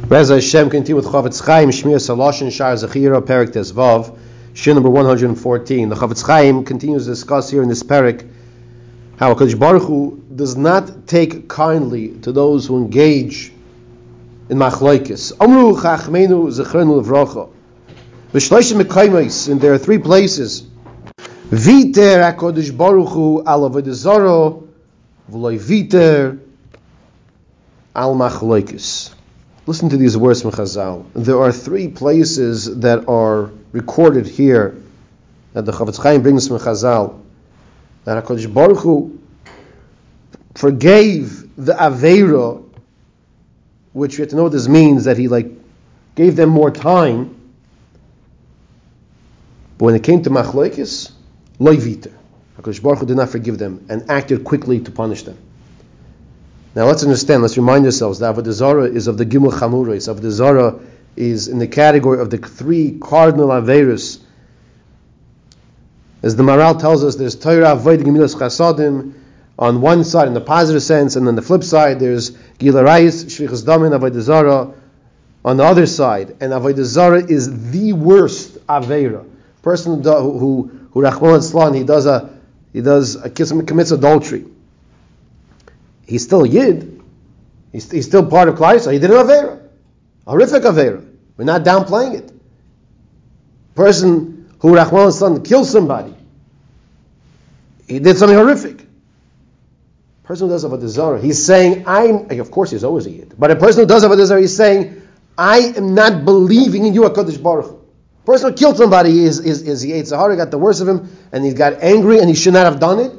Reza Hashem continue with Chavetz Chaim, Shmir Saloshin, Shar Zechira, Perik Tezvav, Shir number 114. The Chavetz Chaim continues to discuss here in this Perik how HaKadosh Baruch Hu does not take kindly to those who engage in machlokes. Amru Chachmeinu Zechrenu Levracha. V'shloshim Mekaymes, and there are three places. Viter HaKadosh Baruch Hu al Avodah Zarah, v'loy viter al machlokes. Listen to these words from Chazal. There are three places that are recorded here that the Chavetz Chaim brings from Chazal that HaKadosh Baruch Hu forgave the Aveira, which we have to know what this means, that he gave them more time. But when it came to Machlokes, loy viter. HaKadosh Baruch Hu did not forgive them and acted quickly to punish them. Now let's understand, let's remind ourselves that Avodah Zarah is of the Gimel Chamuros. Avodah Zarah is in the category of the three cardinal Averos. As the Maral tells us, there's Torah, Avodah, Gemilas Chasadim on one side in the positive sense, and on the flip side there's Gila Rayis, Shvichas Damin, Avodah Zarah on the other side. And Avodah Zarah is the worst Aveira. Person who Rachmana litzlan, he commits adultery. He's still a Yid. He's still part of Klal Yisrael. He did an Aveira. A horrific Aveira. We're not downplaying it. Person who Rachmana litzlan kills somebody. He did something horrific. Person who does Avodah Zarah, he's saying, of course he's always a Yid, but a person who does Avodah Zarah, he's saying, I am not believing in you, HaKadosh Baruch Hu. Person who killed somebody is he ate Sahara, got the worst of him, and he got angry, and he should not have done it.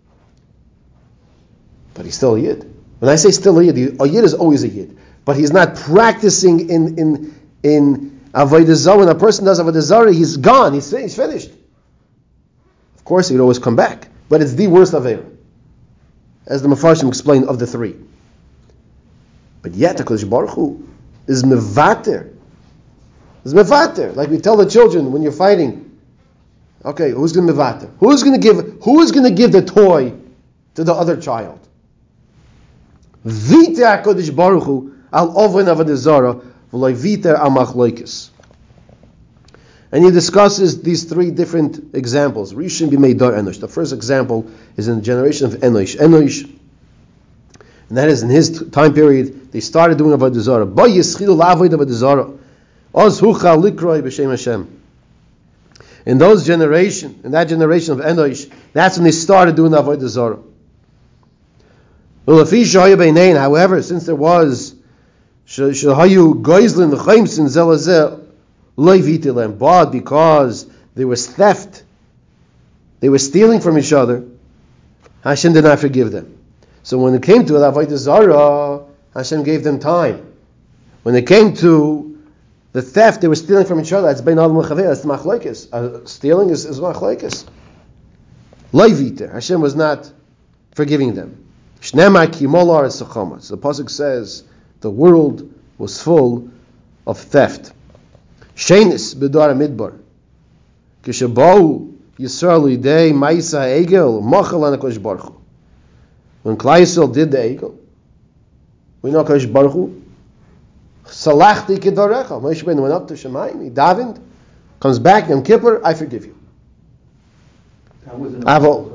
But he's still a Yid. When I say still a Yid is always a Yid. But he's not practicing in Avodah Zarah. When a person does Avodah Zarah, he's gone. He's finished. Of course, he'd always come back. But it's the worst Aveira, as the Mefarshim explained, of the three. But yet, HaKadosh Baruch Hu is mevater. Is mevater. Like we tell the children when you're fighting. Okay, who's going to mevater? Who is going to give the toy to the other child? Viter HaKadosh Baruch Hu al oven Avodah Zarah v'loy viter al machlokes. And he discusses these three different examples. Rishon b'mei dar Enosh. The first example is in the generation of Enosh. Enosh, and that is in his time period, they started doing Avodah Zarah. Ba yischilu la'avod Avodah Zarah. Oz hucha likroi b'shem Hashem. In that generation of Enosh, that's when they started doing Avodah Zarah. However, since there was shahayu goizlin l'chaimsin zelazeh loy vitilem, but because there was theft, they were stealing from each other, Hashem did not forgive them. So when it came to Avodah Zarah, Hashem gave them time. When it came to the theft, they were stealing from each other. That's bein adam l'chaveh. That's machlokes. Stealing is machlokes. Loy viter. Hashem was not forgiving them. Shnema ki molar es sechama. So the pasuk says the world was full of theft. Shenis b'dar midbar. Kishabau Yisrael lidei ma'isa egel machal an HaKadosh Baruch Hu. When Klal Yisrael did the egel, we know HaKadosh Baruch Hu salachti kedarecha. Moshe Rabbeinu went up to Shemayim, he davened, comes back Yom Kippur, I forgive you. Avo.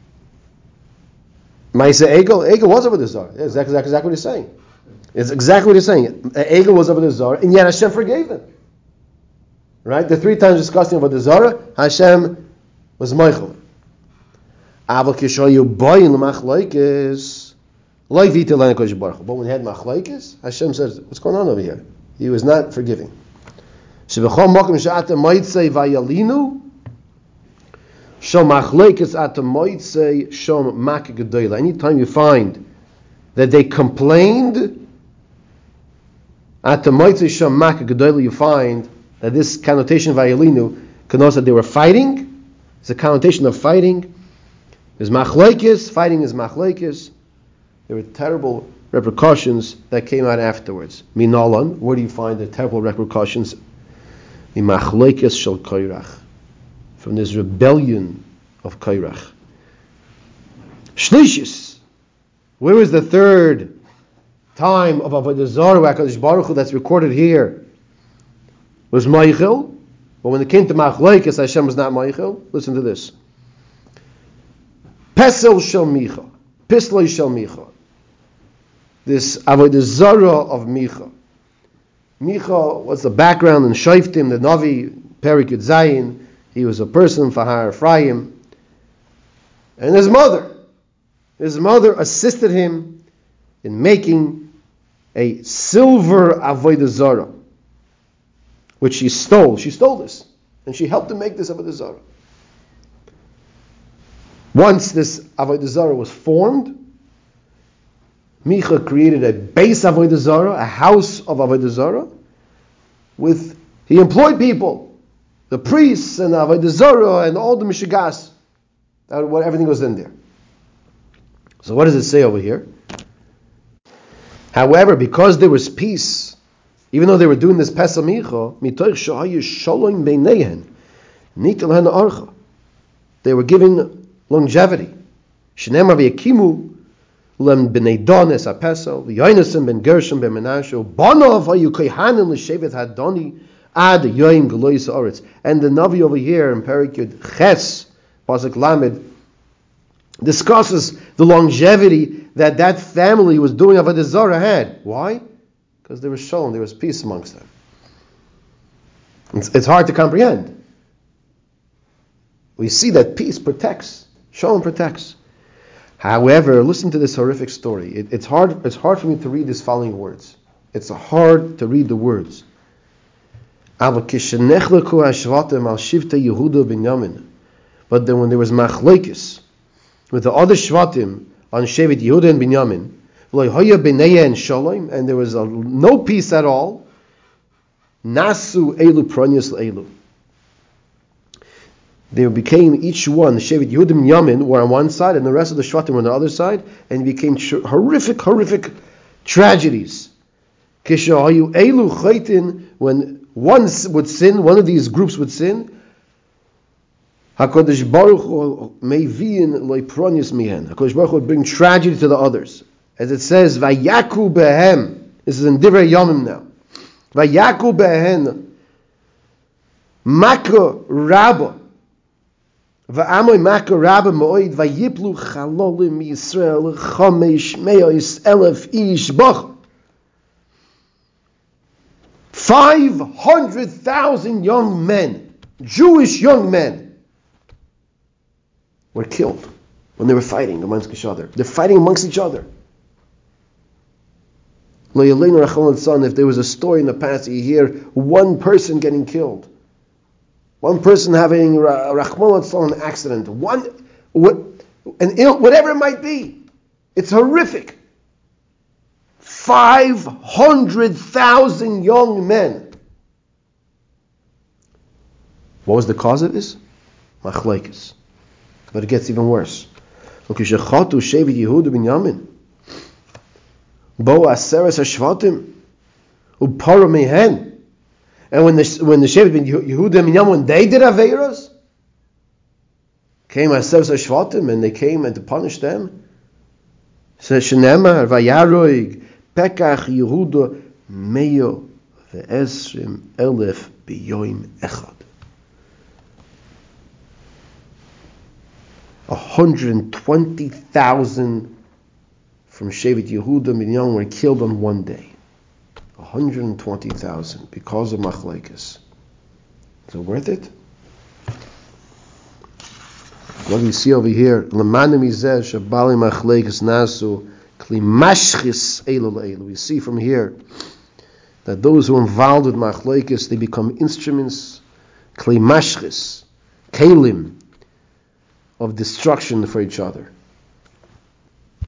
Ma'isa egel was over the Zarah. That's exactly what he's saying. It's exactly what he's saying. Egel was over the Zarah, and yet Hashem forgave them. Right? The three times discussing about the Zarah, Hashem was Meichel. Aval kishayu boyin l'machloikes loy vita l'an HaKadosh Baruch Hu. But when he had machlokes, Hashem says, what's going on over here? He was not forgiving. Shebechol mokim she'ata moitzei vayalinu shom machlokes ata moitzei shom mak gedola. Anytime you find that they complained, ata moitzei shom mak gedola, you find that this connotation vayalinu connotes that they were fighting. It's a connotation of fighting. There's machlokes, fighting is machlokes. There were terrible repercussions that came out afterwards. Minalan, where do you find the terrible repercussions? Machlokes shel Korach, from this rebellion of Korach. Shlishis, where is the third time of Avodah Zarah, HaKadosh Baruch Hu, that's recorded here, was Meichel, but when it came to Machlokes, Hashem was not Meichel. Listen to this. Pesel Shel Micha, Pisloi Shel Micha. This Avodah Zarah of Micha. Micha was the background in Shoftim, the Navi, Perik Yud Zayin. He was a person, Fahar Ephraim. And his mother assisted him in making a silver Avodah Zarah, which she stole. She stole this, and she helped him make this Avodah Zarah. Once this Avodah Zarah was formed, Micha created a base Avodah Zarah, a house of Avodah Zarah. He employed people, the priests and Avodah Zarah and all the Mishigas. Everything was in there. So what does it say over here? However, because there was peace, even though they were doing this Pesach Micha, mitoch shahayu shalom beinehen, nitel hana archa. They were giving longevity. Shneimar v'yakimu lem b'nei dones ha'pesel v'yonasim ben Gershom ben Menashe banov hayu kohanim l'shevet hadoni ad yoyim gelois haaretz. And the Navi over here in Perik Yud Ches Pasuk Lamed discusses the longevity that family was doing Avodah Zarah had. Why? Because there was shalom, there was peace amongst them. It's hard to comprehend. We see that peace protects, shalom protects. However, listen to this horrific story. It's hard for me to read these following words. It's hard to read the words. But then when there was machlokes with the other shvatim on Shevet Yehuda and Binyamin, and there was no peace at all, nasu elu pronyus elu. They became each one, the Shevet Yehuda and Binyamin were on one side, and the rest of the shvatim were on the other side, and it became horrific tragedies. When one would sin, one of these groups would sin, HaKadosh Baruch Hu meiviin loy pronyus mihen. HaKadosh Baruch Hu would bring tragedy to the others. As it says, Vayaku behem. This is in Divrei Yomim now. Vayaku behen. Maka rabba. Va'amoy maka rabba mo'id. Vayiplu chalolim Yisrael. Chamesh me'os elef ish bach. 500,000 young men, Jewish young men, were killed when they were fighting amongst each other. They're fighting amongst each other. If there was a story in the past, you hear one person getting killed, one person having an accident, whatever it might be. It's horrific. 500,000 young men. What was the cause of this? Machlokes. But it gets even worse. And when the Shevet Yehuda and Binyamin, when they did Aveiros, came Aseres HaShvatim, and they came and to punish them. Says Shenemar Vayaroig Pekach Yehuda Meyo ve'esrim elef biyoim echad. 120,000 from Shevet Yehuda and Binyamin were killed on one day. 120,000 because of machlokes. Is it worth it? What do you see over here? L'manim izeh shabali machlokes nasu kli mashchis elu le'elu. We see from here that those who are involved with machlokes, they become instruments, kli mashchis, kelim, of destruction for each other.